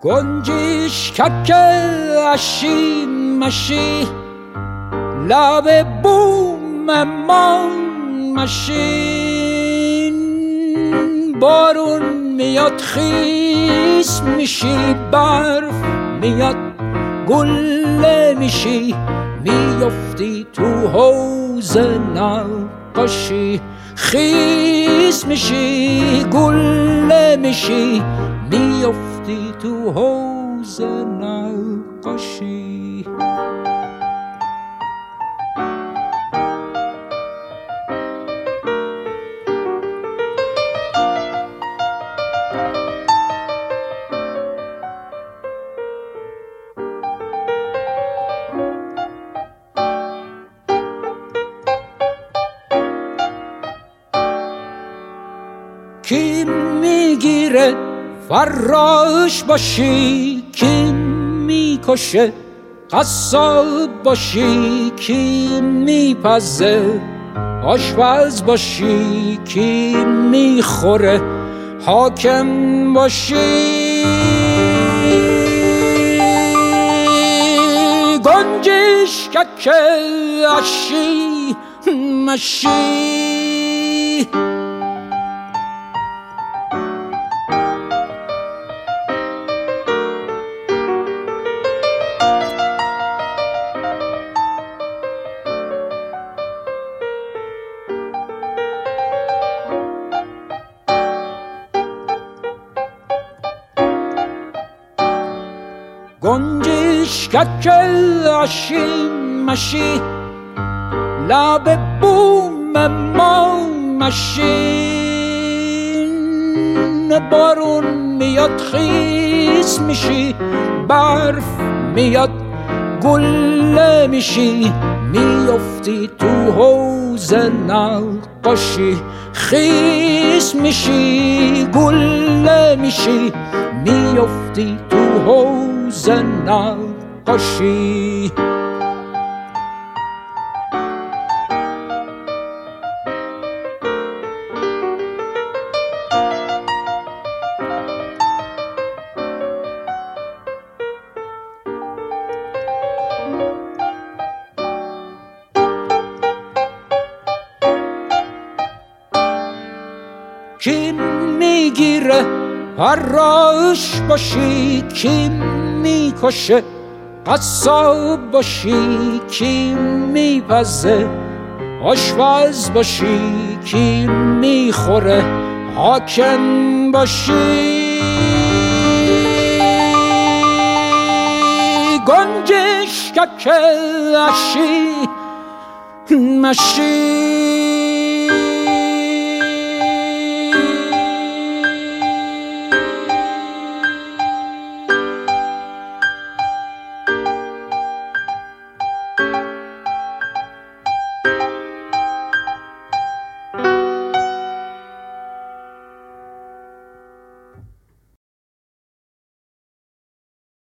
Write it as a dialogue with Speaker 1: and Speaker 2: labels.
Speaker 1: گنجش کک اشی مشی لب بوم ما مشین بارون میاد خیس میشی برف میاد گل میشی میفتی تو حوض نقاشی خیس میشی گل میشی میفتی تو حوض نقاشی کی میگیره فراش باشی کی میکشه قصاب باشی کی میپزه آشپز باشی کی میخوره حاکم باشی گنجش کک اشی مشی گنجش کک اشی مشی لب بوم ما مشین بارون میاد خیس میشی برف میاد گل میشی میفتی تو حوض نقاشی خیس میشی گل میشی میفتی تو حوض نقاشی کی میگیره فراش باشی کی میکشه قصاب باشی کی میپزه آشپز باشی کی میخوره حاکم باشی گنجش کک اشی مشی